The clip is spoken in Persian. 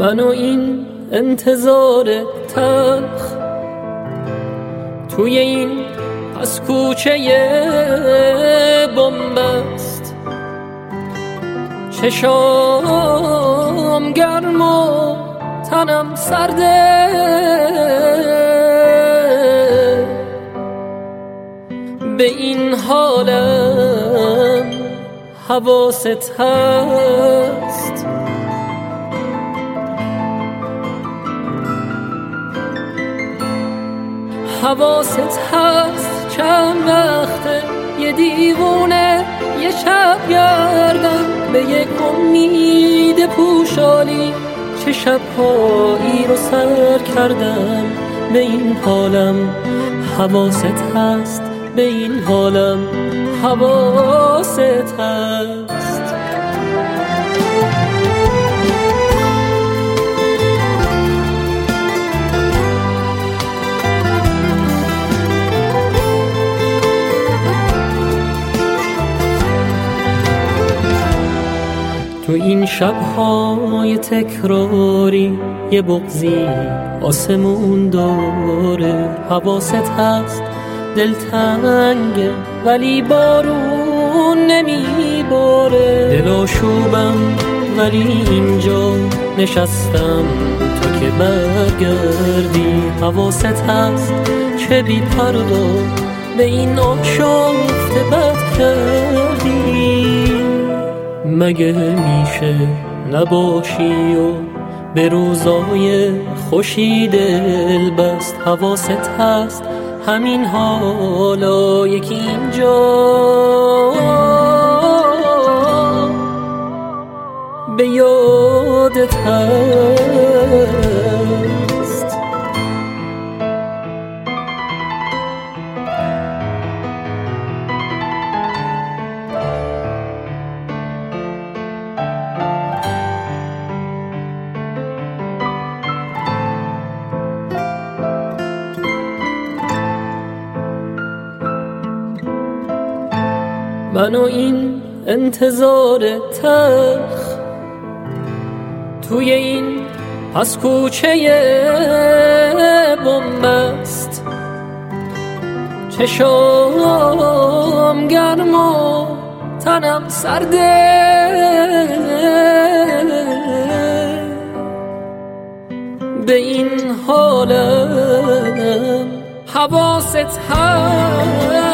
من و این انتظار تلخ توی این پس کوچه بنبست، چشام گرم و تنم سرده، به این حالم حواست هست. حواست هست چند وقته یه دیوونه یه شب گردم به یک امید پوشالی، چه شبهایی رو سر کردم به این حالم. حواست هست به این حالم، حواست هست. تو این شب‌های تکراری یه بغضی آسمون داره. حواست هست دلتنگه ولی بارون نمیباره. دل آشوبم ولی اینجا نشستم تو که برگردی. حواست هست چه بی پروا به این آشفته بد کردی. مگه میشه نباشی و به روزای خوشی دل بست. حواست هست همین حالا یکی اینجا به یادت هست. من و این انتظار تلخ توی این پس کوچه بنبست، چشام گرم و تنم سرده، به این حالم حواست هست.